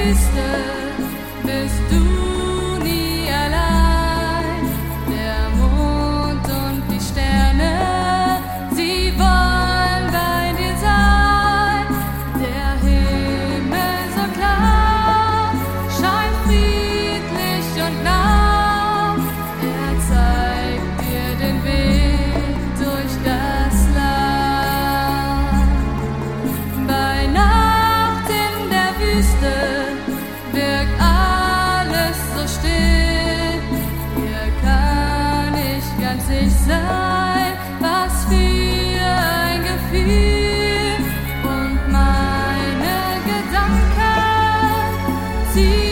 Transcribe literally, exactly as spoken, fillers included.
Wüste bist du nie allein. Der Mond und die Sterne, sie wollen bei dir sein. Der Himmel so klar scheint friedlich und nah. Er zeigt dir den Weg durch das Land. Bei Nacht in der Wüste wirkt alles so still. Hier kann ich ganz ich sein, was für ein Gefühl. Und meine Gedanken, sie